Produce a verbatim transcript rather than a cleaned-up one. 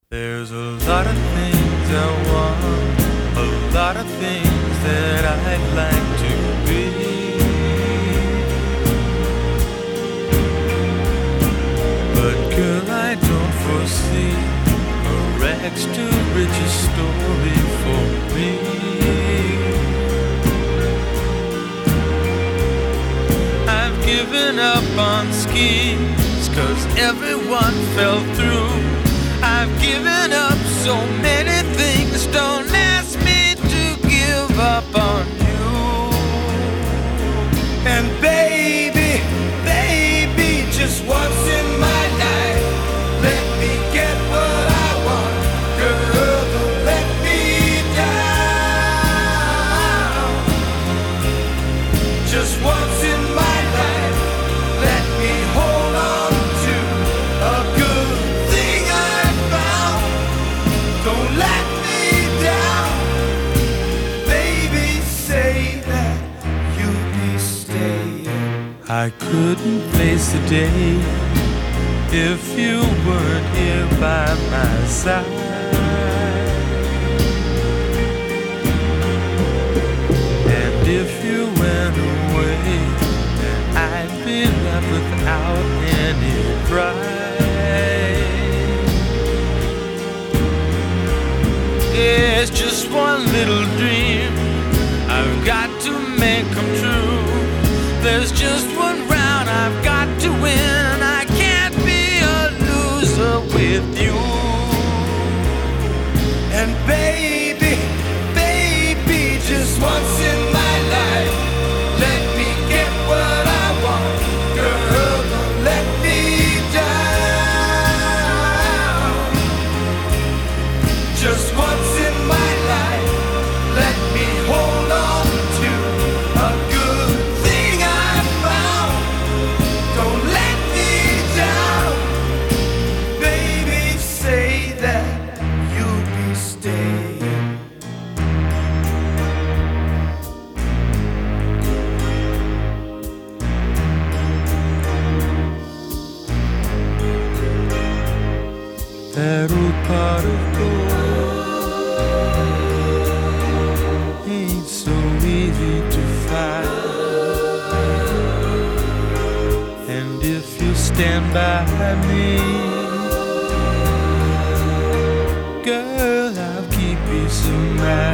There's a lot of things I want, a lot of things that I'd like to be. But girl, I don't foresee a rags to riches story for me. I've given up on skis, cause everyone fell through. I've given up so many things, don't ask me to give up on you. And baby, baby, just once in my life, let me get what I want. Girl, don't let me down. Just once in my life, let me hold on to a good thing I found. Don't let me down. Baby, say that you'll be staying. I couldn't face the day if you weren't here by my side. And if you went away, I'd be left without any pride. Yeah, it's just one little dream I've got to make come true. There's just one round I've got to win. I can't be a loser with you. And baby, baby, just once in my life, let me get what I want. Girl, don't let me down. Just once in my life, let me hold on to a good thing I found. Don't let me down. Baby, say that you'll be staying. That old pot of gold ain't so easy to find. And if you stand by me, girl, I'll keep peace of mind.